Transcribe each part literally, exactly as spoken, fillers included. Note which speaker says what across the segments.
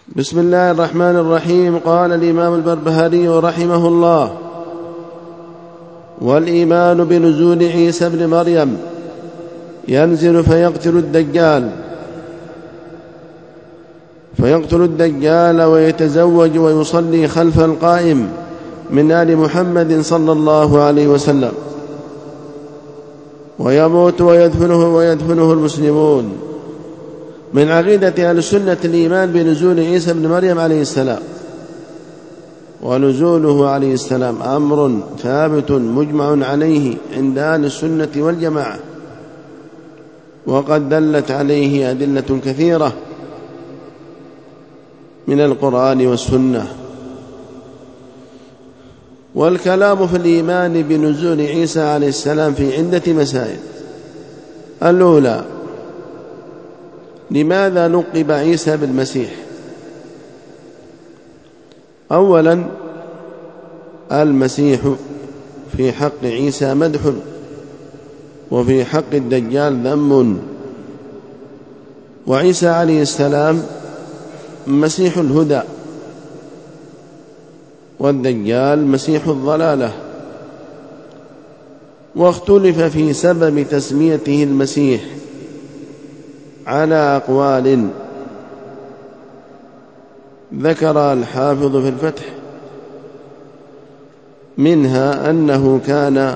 Speaker 1: بسم الله الرحمن الرحيم. قال الإمام البربهاري رحمه الله: والإيمان بنزول عيسى بن مريم ينزل فيقتل الدجال فيقتل الدجال ويتزوج ويصلي خلف القائم من آل محمد صلى الله عليه وسلم، ويموت ويدفنه ويدفنه المسلمون. من عقيدة أهل السنة الإيمان بنزول عيسى بن مريم عليه السلام، ونزوله عليه السلام أمر ثابت مجمع عليه عند أهل السنة والجماعة، وقد دلت عليه أدلة كثيرة من القرآن والسنة. والكلام في الإيمان بنزول عيسى عليه السلام في عدة مسائل. الأولى: لماذا لقب عيسى بالمسيح؟ أولا، المسيح في حق عيسى مدح، وفي حق الدجال ذم. وعيسى عليه السلام مسيح الهدى، والدجال مسيح الضلالة. واختلف في سبب تسميته المسيح على أقوال، ذكر الحافظ في الفتح منها أنه كان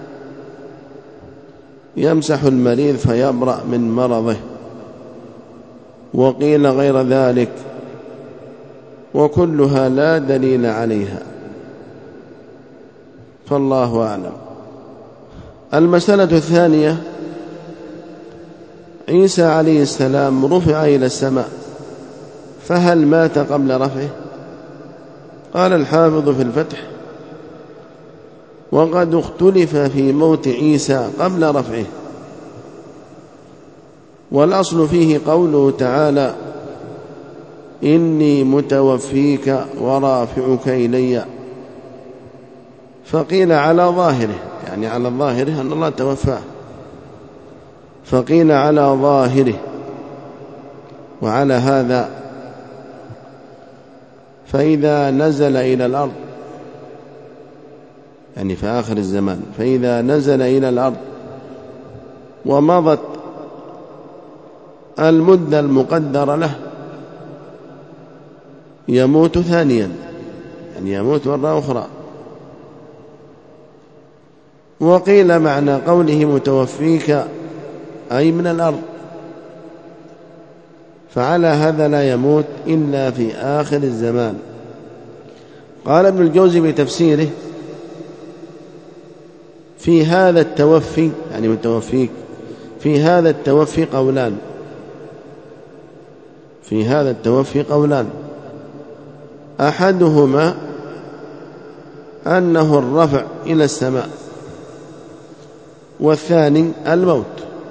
Speaker 1: يمسح المريض فيبرأ من مرضه، وقيل غير ذلك، وكلها لا دليل عليها، فالله أعلم. المسألة الثانية: عيسى عليه السلام رفع إلى السماء، فهل مات قبل رفعه؟ قال الحافظ في الفتح: وقد اختلف في موت عيسى قبل رفعه، والأصل فيه قوله تعالى: إني متوفيك ورافعك إلي. فقيل على ظاهره، يعني على الظاهره أن الله توفاه، فقيل على ظاهره. وعلى هذا فإذا نزل إلى الأرض، يعني في آخر الزمان، فإذا نزل إلى الأرض ومضت المدة المقدرة له يموت ثانيا، يعني يموت مرة أخرى. وقيل معنى قوله متوفيك أي من الأرض، فعلى هذا لا يموت إلا في آخر الزمان. قال ابن الجوزي بتفسيره: في هذا التوفي، يعني متوفيك، في هذا التوفي قولان في هذا التوفي قولان أحدهما أنه الرفع إلى السماء، والثاني الموت.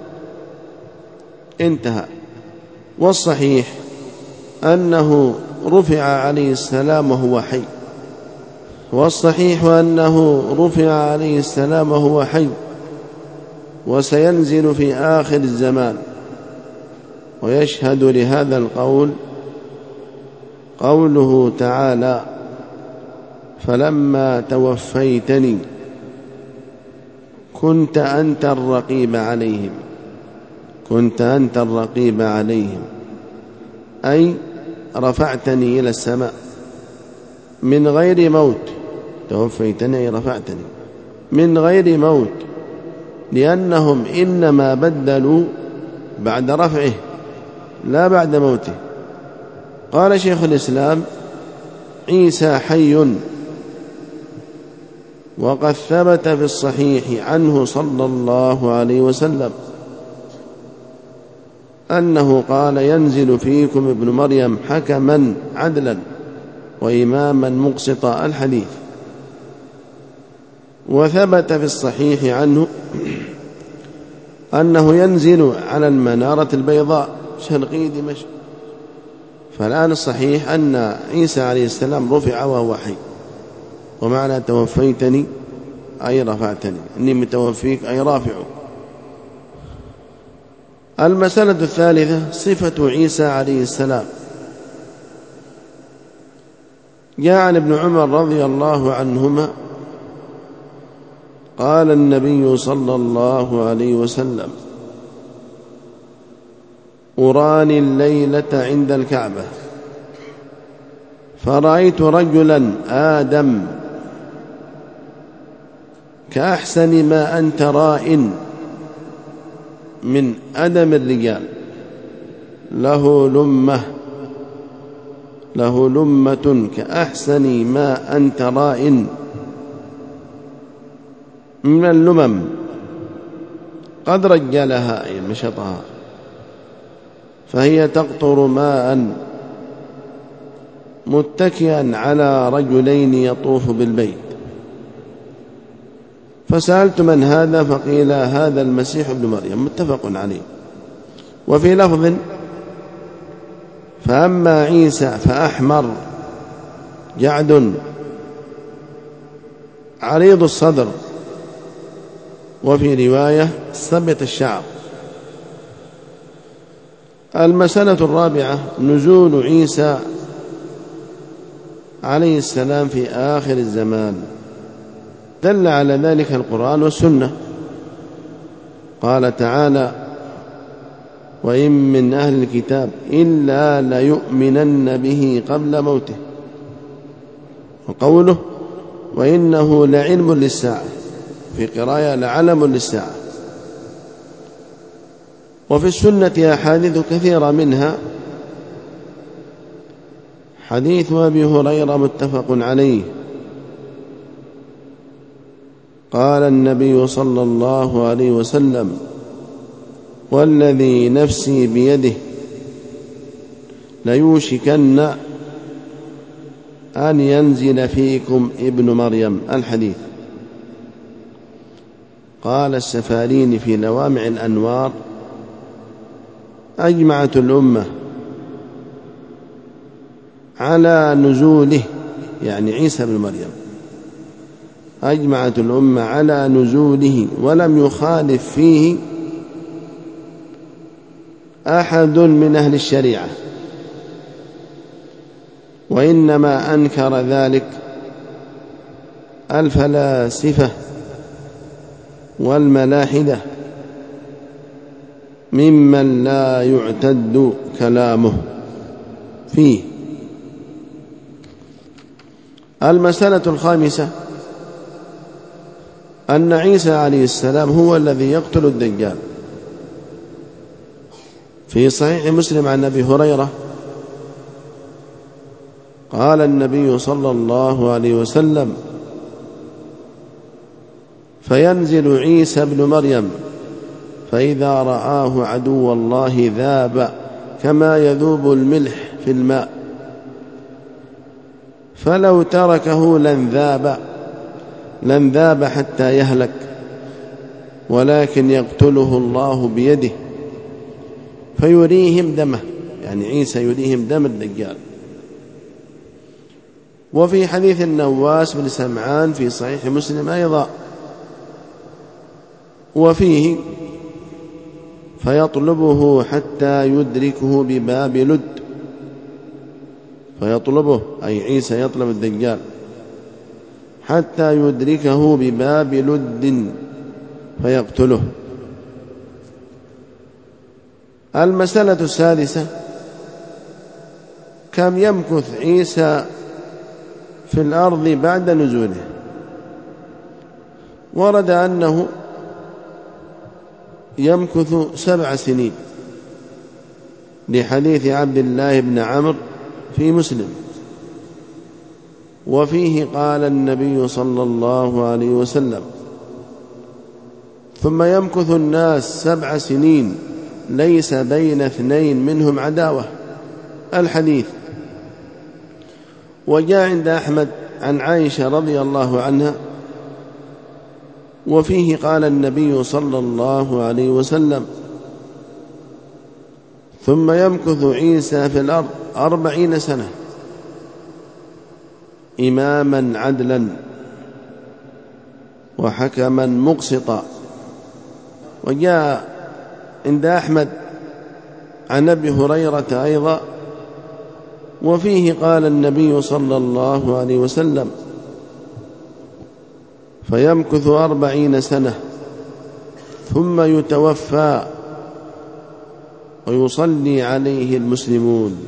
Speaker 1: انتهى. والصحيح أنه رفع عليه السلام وهو حي والصحيح أنه رفع عليه السلام وهو حي وسينزل في آخر الزمان. ويشهد لهذا القول قوله تعالى: فلما توفيتني كنت أنت الرقيب عليهم كنت أنت الرقيب عليهم أي رفعتني إلى السماء من غير موت. توفيتني أي رفعتني من غير موت، لأنهم إنما بدلوا بعد رفعه لا بعد موته. قال شيخ الإسلام: عيسى حي، وقد ثبت في الصحيح عنه صلى الله عليه وسلم أنه قال: ينزل فيكم ابن مريم حكما عدلا وإماما مقسطا. الحديث. وثبت في الصحيح عنه أنه ينزل على المنارة البيضاء شرقي دمشق. فالآن الصحيح أن عيسى عليه السلام رفع وهو حي، ومعنى توفيتني أي رفعتني، إني متوفيك أي رافعك. المسألة الثالثة: صفة عيسى عليه السلام. جاء عن ابن عمر رضي الله عنهما قال النبي صلى الله عليه وسلم: أراني الليلة عند الكعبة فرأيت رجلا آدم كأحسن ما أنت رائن من أدم الرجال، له لمة له لمة كأحسن ما أنت رائن من اللمم، قد رجلها أي مشطها، فهي تقطر ماء، متكئا على رجلين يطوف بالبيت. فسألت: من هذا؟ فقيل: هذا المسيح ابن مريم، متفق عليه. وفي لفظ: فأما عيسى فأحمر جعد عريض الصدر، وفي رواية: ثبت الشعر. المسألة الرابعة: نزول عيسى عليه السلام في آخر الزمان، دل على ذلك القرآن والسنة. قال تعالى: وإن من أهل الكتاب إلا ليؤمنن به قبل موته. وقوله: وإنه لعلم للساعة، في قراءة لعلم للساعة. وفي السنة أحاديث كثيرة، منها حديث أبي هريرة متفق عليه، قال النبي صلى الله عليه وسلم: والذي نفسي بيده ليوشكن أن ينزل فيكم ابن مريم. الحديث. قال السفاريني في لوامع الأنوار: أجمعت الأمة على نزوله، يعني عيسى بن مريم، أجمعت الأمة على نزوله، ولم يخالف فيه أحد من أهل الشريعة، وإنما أنكر ذلك الفلاسفة والملاحدة ممن لا يعتد كلامه فيه. المسألة الخامسة: أن عيسى عليه السلام هو الذي يقتل الدجال. في صحيح مسلم عن أبي هريرة قال النبي صلى الله عليه وسلم: فينزل عيسى ابن مريم فإذا رآه عدو الله ذاب كما يذوب الملح في الماء، فلو تركه لن ذاب لن ذاب حتى يهلك، ولكن يقتله الله بيده فيريهم دمه، يعني عيسى يريهم دم الدجال. وفي حديث النواس بن سمعان في صحيح مسلم أيضا، وفيه: فيطلبه حتى يدركه بباب لد. فيطلبه أي عيسى يطلب الدجال حتى يدركه بباب لد فيقتله. المسألة السادسة: كم يمكث عيسى في الأرض بعد نزوله؟ ورد أنه يمكث سبع سنين، لحديث عبد الله بن عمرو في مسلم. وفيه قال النبي صلى الله عليه وسلم: ثم يمكث الناس سبع سنين ليس بين اثنين منهم عداوة. الحديث. وجاء عند أحمد عن عائشة رضي الله عنها، وفيه قال النبي صلى الله عليه وسلم: ثم يمكث عيسى في الأرض أربعين سنة إماما عدلا وحكما مقسطا. وجاء عند أحمد عن أبي هريرة أيضا وفيه قال النبي صلى الله عليه وسلم: فيمكث أربعين سنة ثم يتوفى ويصلي عليه المسلمون.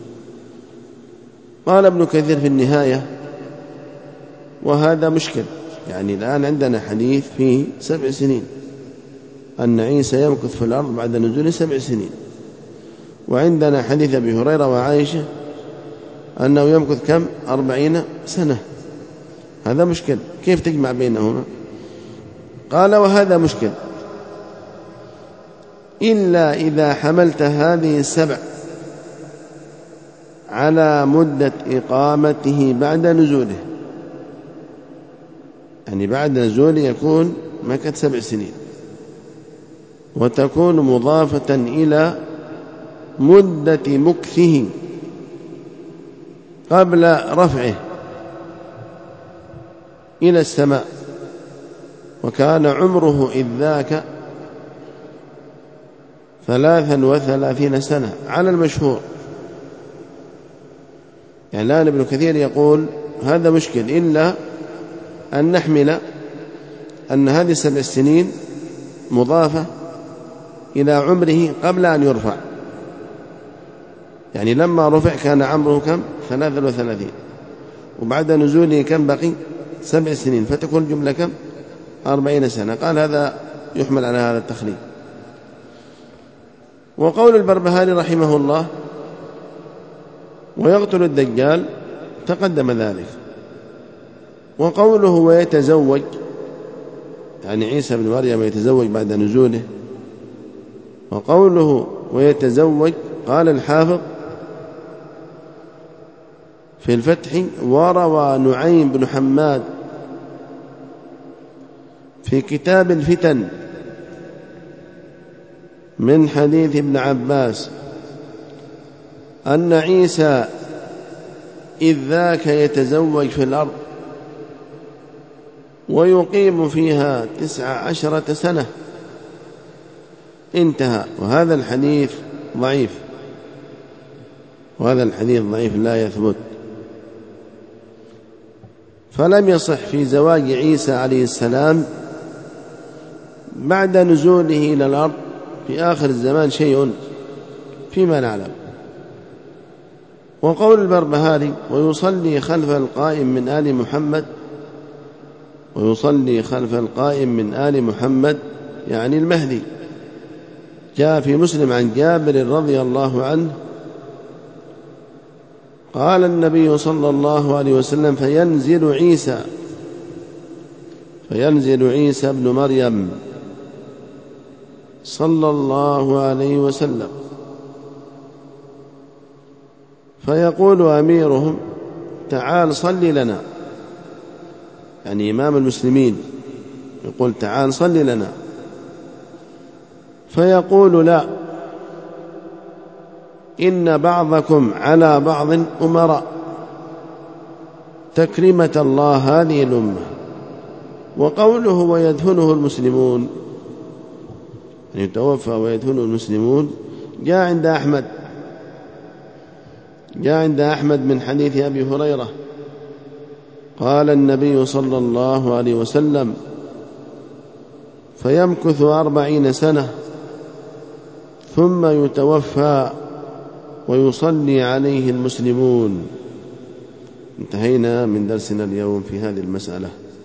Speaker 1: قال ابن كثير في النهاية: وهذا مشكل، يعني الآن عندنا حديث فيه سبع سنين، أن عيسى يمكث في الأرض بعد نزوله سبع سنين، وعندنا حديث أبي هريرة وعائشة أنه يمكث كم؟ أربعين سنة. هذا مشكل، كيف تجمع بينهما؟ قال: وهذا مشكل إلا إذا حملت هذه السبع على مدة إقامته بعد نزوله، يعني بعد نزوله يكون مكث سبع سنين، وتكون مضافة إلى مدة مكثه قبل رفعه إلى السماء، وكان عمره إذ ذاك ثلاثا وثلاثين سنة على المشهور. يعني الآن ابن كثير يقول هذا مشكل إلا أن نحمل أن هذه السبع سنين مضافة إلى عمره قبل أن يرفع، يعني لما رفع كان عمره كم؟ ثلاثا وثلاثين، وبعد نزوله كم بقي؟ سبع سنين، فتكون جملة كم؟ أربعين سنة. قال هذا يحمل على هذا التخليل. وقول البربهاري رحمه الله: ويقتل الدجال، تقدم ذلك. وقوله ويتزوج، يعني عيسى بن مريم يتزوج بعد نزوله. وقوله ويتزوج، قال الحافظ في الفتح: وروى نعيم بن حماد في كتاب الفتن من حديث ابن عباس أن عيسى إذ ذاك يتزوج في الأرض ويقيم فيها تسع عشرة سنة. انتهى. وهذا الحديث ضعيف، وهذا الحديث ضعيف لا يثبت، فلم يصح في زواج عيسى عليه السلام بعد نزوله إلى الأرض في آخر الزمان شيء فيما نعلم. وقول البربهاري: ويصلي خلف القائم من آل محمد، ويصلي خلف القائم من آل محمد يعني المهدي. جاء في مسلم عن جابر رضي الله عنه قال النبي صلى الله عليه وسلم: فينزل عيسى فينزل عيسى ابن مريم صلى الله عليه وسلم فيقول أميرهم: تعال صل لنا، يعني إمام المسلمين يقول: تعال صل لنا. فيقول: لا، إن بعضكم على بعض أمراء، تكريمة الله هذه الأمة. وقوله ويدفنه المسلمون، يعني يتوفى ويدفنه المسلمون، جاء عند أحمد جاء عند أحمد من حديث أبي هريرة قال النبي صلى الله عليه وسلم: فيمكث أربعين سنة ثم يتوفى ويصلي عليه المسلمون. انتهينا من درسنا اليوم في هذه المسألة.